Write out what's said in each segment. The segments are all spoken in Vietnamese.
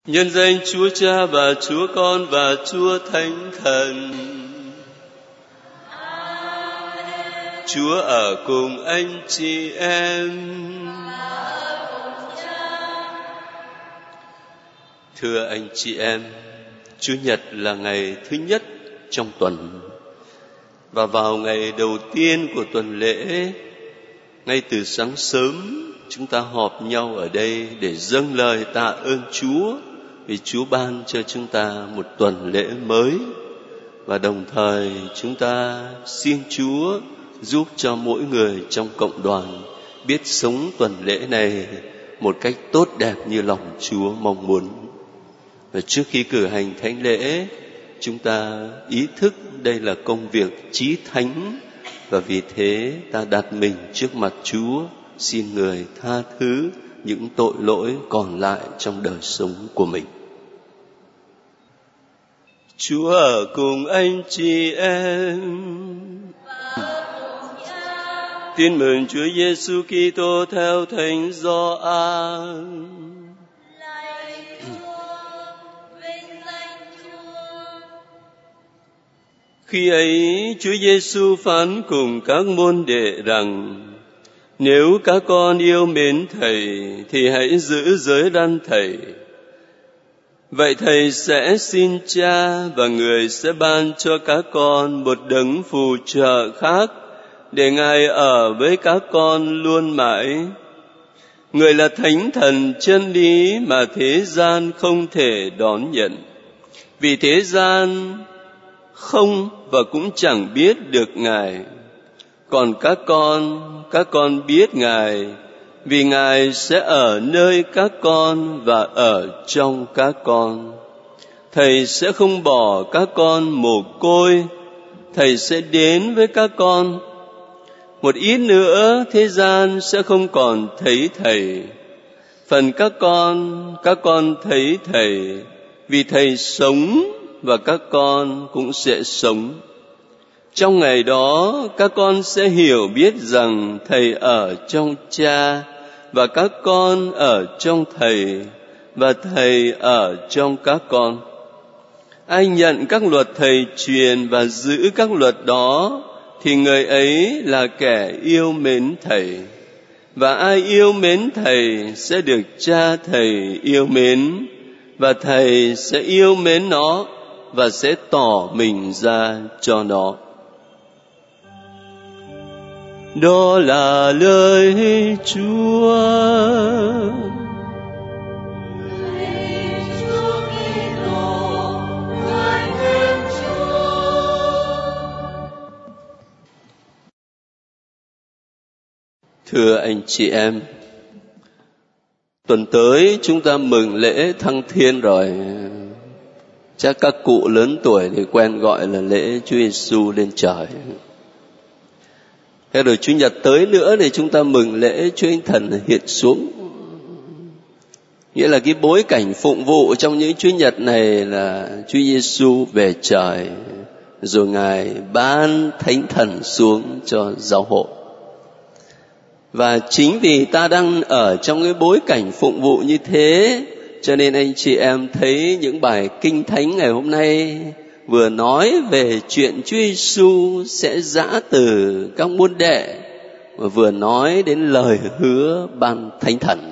Nhân danh Chúa Cha và Chúa Con và Chúa Thánh Thần. Chúa ở cùng anh chị em. Thưa anh chị em, Chủ nhật là ngày thứ nhất trong tuần. Và vào ngày đầu tiên của tuần lễ, ngay từ sáng sớm, chúng ta họp nhau ở đây để dâng lời tạ ơn Chúa vì Chúa ban cho chúng ta một tuần lễ mới. Và đồng thời chúng ta xin Chúa giúp cho mỗi người trong cộng đoàn biết sống tuần lễ này một cách tốt đẹp như lòng Chúa mong muốn. Và trước khi cử hành thánh lễ, chúng ta ý thức đây là công việc chí thánh, và vì thế ta đặt mình trước mặt Chúa, xin Người tha thứ những tội lỗi còn lại trong đời sống của mình. Chúa ở cùng anh chị em. Tin mừng Chúa Giêsu Kitô theo Thánh Gioan. Khi ấy, Chúa Giêsu phán cùng các môn đệ rằng: nếu các con yêu mến Thầy thì hãy giữ giới răn Thầy. Vậy Thầy sẽ xin Cha và Người sẽ ban cho các con một đấng phù trợ khác để Ngài ở với các con luôn mãi. Người là Thánh Thần chân lý mà thế gian không thể đón nhận, vì thế gian không và cũng chẳng biết được Ngài. Còn các con biết Ngài, vì Ngài sẽ ở nơi các con và ở trong các con. Thầy sẽ không bỏ các con mồ côi, Thầy sẽ đến với các con. Một ít nữa thế gian sẽ không còn thấy Thầy. Phần các con thấy Thầy, vì Thầy sống và các con cũng sẽ sống. Trong ngày đó, các con sẽ hiểu biết rằng Thầy ở trong Cha, và các con ở trong Thầy, và Thầy ở trong các con. Ai nhận các luật Thầy truyền và giữ các luật đó, thì người ấy là kẻ yêu mến Thầy. Và ai yêu mến Thầy sẽ được Cha Thầy yêu mến, và Thầy sẽ yêu mến nó và sẽ tỏ mình ra cho nó. Đó là lời Chúa. Thưa anh chị em, tuần tới chúng ta mừng lễ Thăng Thiên rồi. Chắc các cụ lớn tuổi thì quen gọi là lễ Chúa Giêsu lên trời. Thế rồi Chủ nhật tới nữa thì chúng ta mừng lễ Chúa Thánh Thần hiện xuống. Nghĩa là cái bối cảnh phụng vụ trong những Chủ nhật này là Chúa Giêsu về trời, rồi Ngài ban Thánh Thần xuống cho giáo hội. Và chính vì ta đang ở trong cái bối cảnh phụng vụ như thế, cho nên anh chị em thấy những bài kinh thánh ngày hôm nay vừa nói về chuyện Chúa Giêsu sẽ giã từ các môn đệ, và vừa nói đến lời hứa ban Thánh Thần.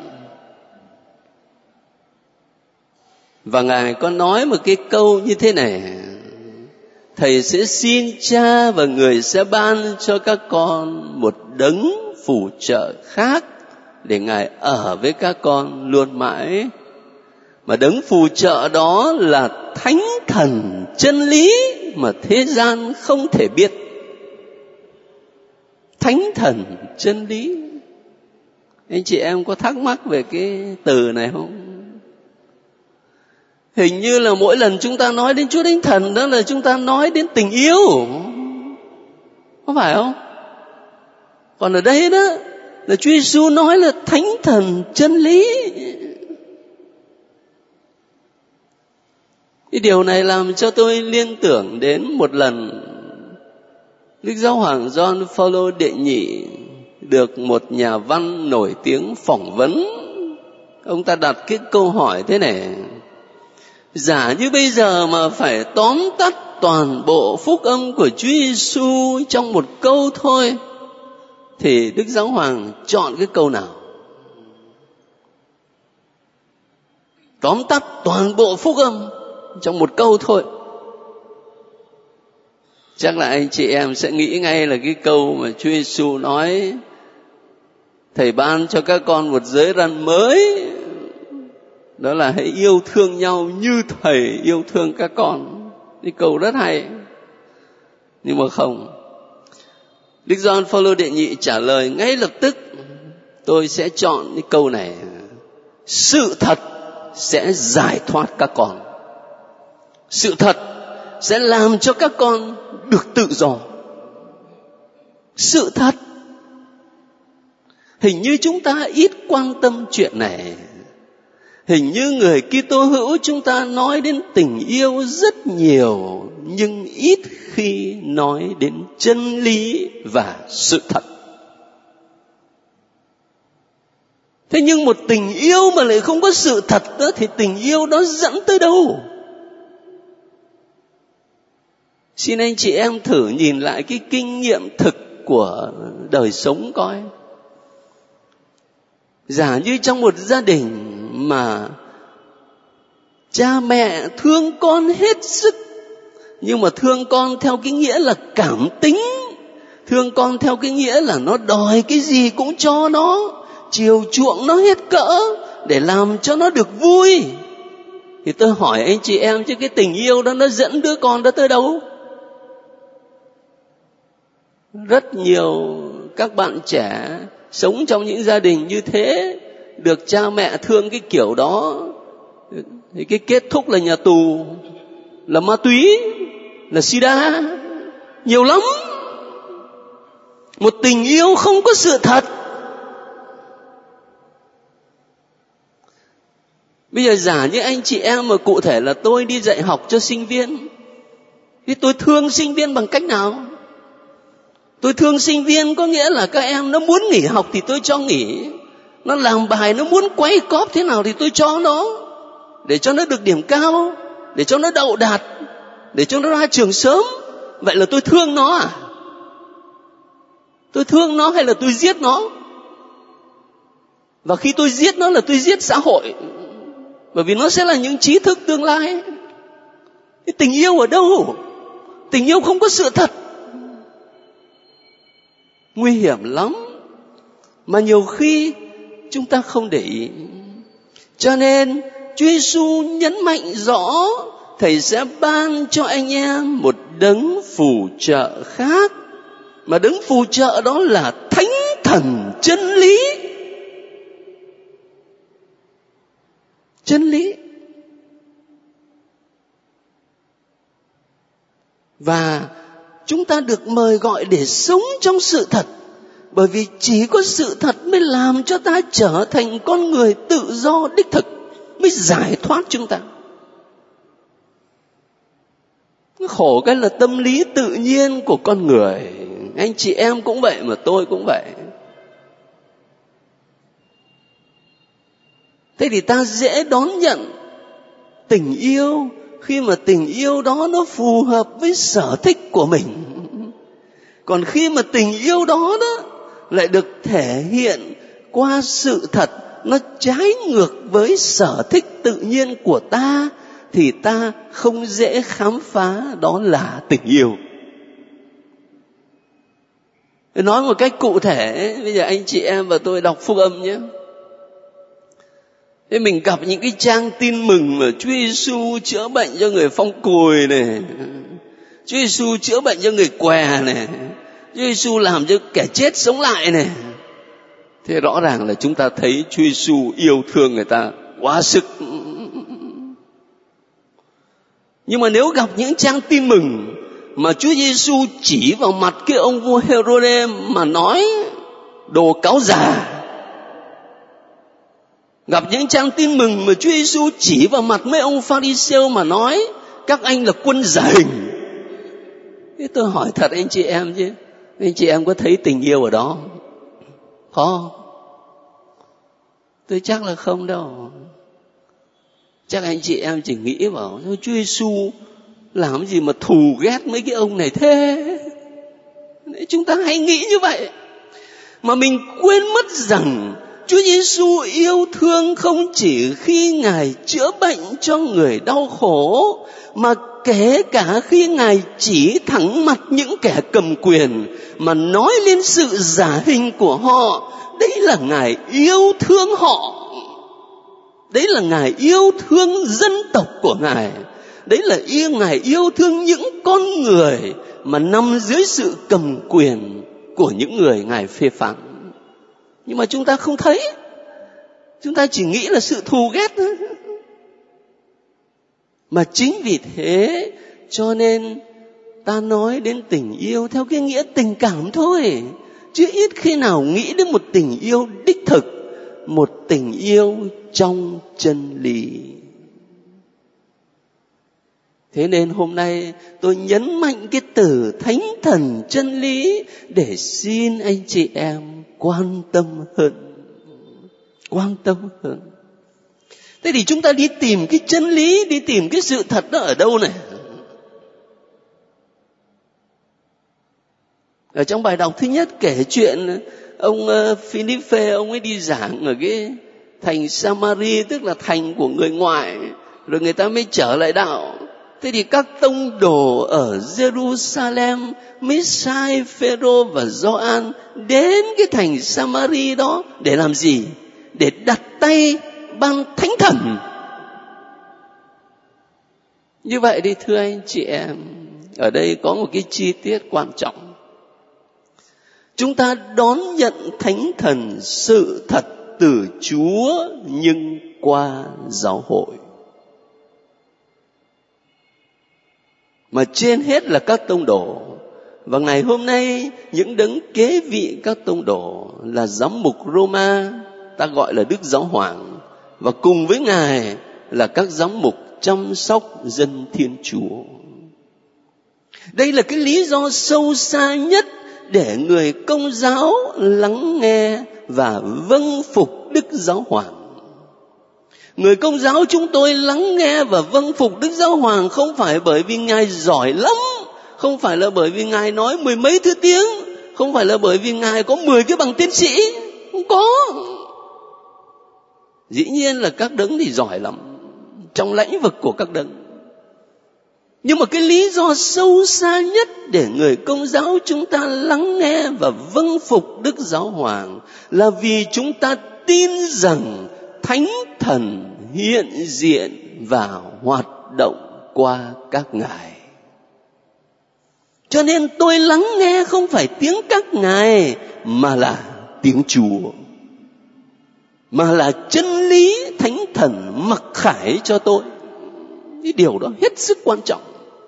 Và Ngài có nói một cái câu như thế này: Thầy sẽ xin Cha và Người sẽ ban cho các con một đấng phù trợ khác để Ngài ở với các con luôn mãi. Mà đấng phù trợ đó là Thánh Thần chân lý mà thế gian không thể biết. Thánh Thần chân lý. Anh chị em có thắc mắc về cái từ này không? Hình như là mỗi lần chúng ta nói đến Chúa Thánh Thần đó là chúng ta nói đến tình yêu, có phải không? Còn ở đây đó là Chúa Giêsu nói là Thánh Thần chân lý. Cái điều này làm cho tôi liên tưởng đến một lần Đức Giáo hoàng Gioan Phaolô đệ nhị được một nhà văn nổi tiếng phỏng vấn. Ông ta đặt cái câu hỏi thế này: Giả như bây giờ mà phải tóm tắt toàn bộ phúc âm của Chúa Giêsu trong một câu thôi, thì Đức Giáo Hoàng chọn cái câu nào? Tóm tắt toàn bộ phúc âm trong một câu thôi, chắc là anh chị em sẽ nghĩ ngay là cái câu mà Chúa Giêsu nói: Thầy ban cho các con một giới răn mới, đó là hãy yêu thương nhau như Thầy yêu thương các con. Cái câu rất hay. Nhưng mà không, Đức Gioan Phao-lô đệ nhị trả lời ngay lập tức: tôi sẽ chọn cái câu này: sự thật sẽ giải thoát các con. Sự thật sẽ làm cho các con được tự do. Sự thật. Hình như chúng ta ít quan tâm chuyện này. Hình như người Kitô hữu chúng ta nói đến tình yêu rất nhiều, nhưng ít khi nói đến chân lý và sự thật. Thế nhưng một tình yêu mà lại không có sự thật đó, thì tình yêu đó dẫn tới đâu? Xin anh chị em thử nhìn lại cái kinh nghiệm thực của đời sống coi. Giả như trong một gia đình mà cha mẹ thương con hết sức, nhưng mà thương con theo cái nghĩa là cảm tính, thương con theo cái nghĩa là nó đòi cái gì cũng cho nó, chiều chuộng nó hết cỡ để làm cho nó được vui, thì tôi hỏi anh chị em chứ cái tình yêu đó nó dẫn đứa con đó tới đâu? Rất nhiều các bạn trẻ sống trong những gia đình như thế, được cha mẹ thương cái kiểu đó, thì cái kết thúc là nhà tù, là ma túy, là sida, nhiều lắm. Một tình yêu không có sự thật. Bây giờ giả như anh chị em mà cụ thể là tôi đi dạy học cho sinh viên, thì tôi thương sinh viên bằng cách nào? Tôi thương sinh viên có nghĩa là các em nó muốn nghỉ học thì tôi cho nghỉ, nó làm bài nó muốn quay cóp thế nào thì tôi cho nó, để cho nó được điểm cao, để cho nó đậu đạt, để cho nó ra trường sớm. Vậy là tôi thương nó à? Tôi thương nó hay là tôi giết nó? Và khi tôi giết nó là tôi giết xã hội, bởi vì nó sẽ là những trí thức tương lai. Cái tình yêu ở đâu? Tình yêu không có sự thật. Nguy hiểm lắm, mà nhiều khi chúng ta không để ý. Cho nên Chúa Giêsu nhấn mạnh rõ: Thầy sẽ ban cho anh em một đấng phù trợ khác, mà đấng phù trợ đó là Thánh Thần chân lý. Chân lý. Và chúng ta được mời gọi để sống trong sự thật, bởi vì chỉ có sự thật mới làm cho ta trở thành con người tự do đích thực, mới giải thoát chúng ta. Khổ cái là tâm lý tự nhiên của con người. Anh chị em cũng vậy mà tôi cũng vậy. Thế thì ta dễ đón nhận tình yêu khi mà tình yêu đó nó phù hợp với sở thích của mình. Còn khi mà tình yêu đó lại được thể hiện qua sự thật, nó trái ngược với sở thích tự nhiên của ta, thì ta không dễ khám phá đó là tình yêu. Nói một cách cụ thể, bây giờ anh chị em và tôi đọc phúc âm nhé. Thế mình gặp những cái trang tin mừng mà Chúa Giêsu chữa bệnh cho người phong cùi này, Chúa Giêsu chữa bệnh cho người què này, Chúa Giêsu làm cho kẻ chết sống lại này. Thế rõ ràng là chúng ta thấy Chúa Giêsu yêu thương người ta quá sức. Nhưng mà nếu gặp những trang tin mừng mà Chúa Giêsu chỉ vào mặt cái ông vua Herode mà nói đồ cáo già, gặp những trang tin mừng mà Chúa Giêsu chỉ vào mặt mấy ông Pha-ri-siêu mà nói các anh là quân giả hình, thế tôi hỏi thật anh chị em chứ, anh chị em có thấy tình yêu ở đó không? Tôi chắc là không đâu. Chắc anh chị em chỉ nghĩ bảo Chúa Giêsu làm gì mà thù ghét mấy cái ông này thế. Chúng ta hay nghĩ như vậy, mà mình quên mất rằng Chúa Giêsu yêu thương không chỉ khi Ngài chữa bệnh cho người đau khổ, mà kể cả khi Ngài chỉ thẳng mặt những kẻ cầm quyền mà nói lên sự giả hình của họ. Đấy là Ngài yêu thương họ. Đấy là Ngài yêu thương dân tộc của Ngài. Đấy là Ngài yêu thương những con người mà nằm dưới sự cầm quyền của những người Ngài phê phán. Nhưng mà chúng ta không thấy. Chúng ta chỉ nghĩ là sự thù ghét thôi. Mà chính vì thế cho nên ta nói đến tình yêu theo cái nghĩa tình cảm thôi, chứ ít khi nào nghĩ đến một tình yêu đích thực, một tình yêu trong chân lý. Thế nên hôm nay tôi nhấn mạnh cái từ thánh thần chân lý để xin anh chị em quan tâm hơn. Quan tâm hơn. Thế thì chúng ta đi tìm cái chân lý, đi tìm cái sự thật đó ở đâu này? Ở trong bài đọc thứ nhất kể chuyện ông Philippe, ông ấy đi giảng ở cái thành Samari, tức là thành của người ngoại, rồi người ta mới trở lại đạo. Thế thì các tông đồ ở Jerusalem mới sai Phêrô và Gioan đến cái thành Samari đó để làm gì? Để đặt tay ban thánh thần. Như vậy đi thưa anh chị em, ở đây có một cái chi tiết quan trọng. Chúng ta đón nhận thánh thần sự thật từ Chúa nhưng qua giáo hội. Mà trên hết là các tông đồ. Và ngày hôm nay những đấng kế vị các tông đồ là giám mục Roma, ta gọi là Đức Giáo Hoàng, và cùng với Ngài là các giám mục chăm sóc dân Thiên Chúa. Đây là cái lý do sâu xa nhất để người Công giáo lắng nghe và vâng phục Đức Giáo Hoàng. Người Công giáo chúng tôi lắng nghe và vâng phục Đức Giáo Hoàng không phải bởi vì Ngài giỏi lắm, không phải là bởi vì Ngài nói 10 mấy thứ tiếng, không phải là bởi vì Ngài có 10 cái bằng tiến sĩ, không có. Dĩ nhiên là các đấng thì giỏi lắm trong lãnh vực của các đấng. Nhưng mà cái lý do sâu xa nhất để người Công giáo chúng ta lắng nghe và vâng phục Đức Giáo Hoàng là vì chúng ta tin rằng Thánh Thần hiện diện và hoạt động qua các ngài. Cho nên tôi lắng nghe không phải tiếng các ngài mà là tiếng Chúa, mà là chân lý Thánh Thần mặc khải cho tôi. Cái điều đó hết sức quan trọng.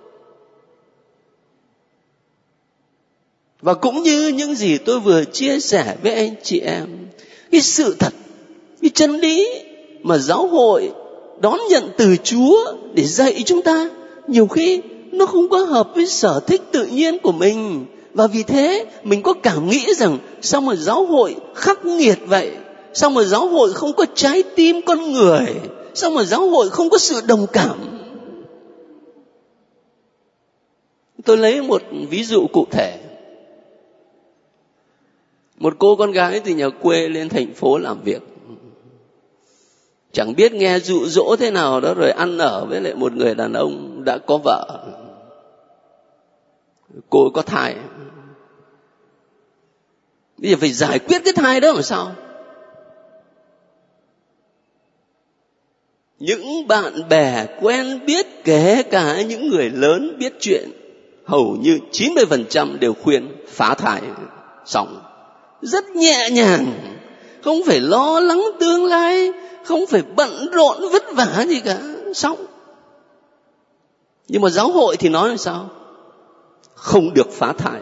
Và cũng như những gì tôi vừa chia sẻ với anh chị em, cái sự thật, cái chân lý mà giáo hội đón nhận từ Chúa để dạy chúng ta, nhiều khi nó không có hợp với sở thích tự nhiên của mình. Và vì thế mình có cảm nghĩ rằng sao mà giáo hội khắc nghiệt vậy, sao mà giáo hội không có trái tim con người, sao mà giáo hội không có sự đồng cảm. Tôi lấy một ví dụ cụ thể. Một cô con gái từ nhà quê lên thành phố làm việc, chẳng biết nghe dụ dỗ thế nào đó, rồi ăn ở với lại một người đàn ông đã có vợ. Cô có thai, bây giờ phải giải quyết cái thai đó làm sao? Những bạn bè quen biết, kể cả những người lớn biết chuyện, hầu như 90% đều khuyên phá thai xong. Rất nhẹ nhàng, không phải lo lắng tương lai, không phải bận rộn vất vả gì cả, xong. Nhưng mà giáo hội thì nói làm sao? Không được phá thai.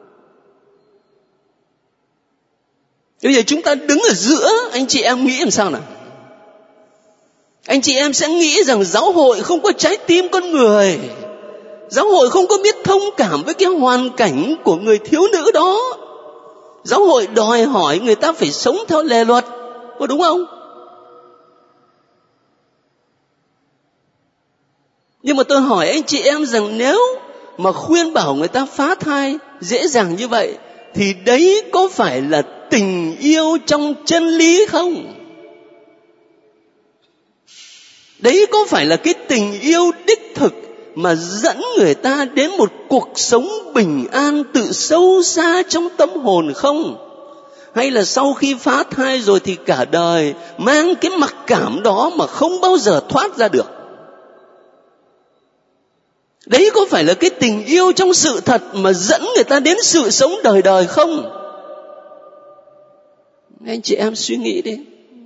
Bây giờ chúng ta đứng ở giữa, anh chị em nghĩ làm sao nào? Anh chị em sẽ nghĩ rằng giáo hội không có trái tim con người, giáo hội không có biết thông cảm với cái hoàn cảnh của người thiếu nữ đó. Giáo hội đòi hỏi người ta phải sống theo lề luật, có đúng không? Nhưng mà tôi hỏi anh chị em rằng nếu mà khuyên bảo người ta phá thai dễ dàng như vậy, thì đấy có phải là tình yêu trong chân lý không? Đấy có phải là cái tình yêu đích thực mà dẫn người ta đến một cuộc sống bình an tự sâu xa trong tâm hồn không? Hay là sau khi phá thai rồi thì cả đời mang cái mặc cảm đó mà không bao giờ thoát ra được? Đấy có phải là cái tình yêu trong sự thật mà dẫn người ta đến sự sống đời đời không? Anh chị em suy nghĩ đi.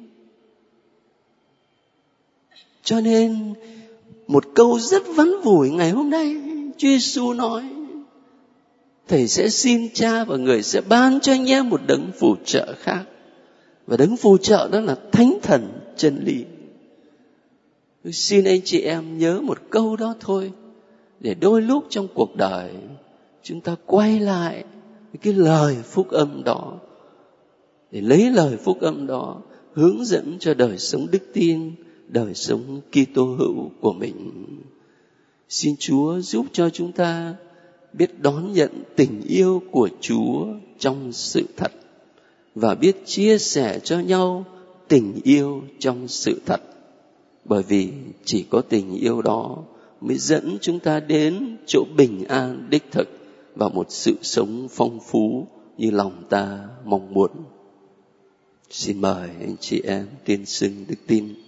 Cho nên một câu rất vắn vủi ngày hôm nay, Chúa Giêsu nói: Thầy sẽ xin Cha và Người sẽ ban cho anh em một đấng phù trợ khác. Và đấng phù trợ đó là Thánh Thần chân lý. Tôi xin anh chị em nhớ một câu đó thôi, để đôi lúc trong cuộc đời chúng ta quay lại cái lời phúc âm đó, để lấy lời phúc âm đó hướng dẫn cho đời sống đức tin, đời sống Kitô hữu của mình. Xin Chúa giúp cho chúng ta biết đón nhận tình yêu của Chúa trong sự thật, và biết chia sẻ cho nhau tình yêu trong sự thật. Bởi vì chỉ có tình yêu đó mới dẫn chúng ta đến chỗ bình an đích thực và một sự sống phong phú như lòng ta mong muốn. Xin mời anh chị em tuyên xưng đức tin.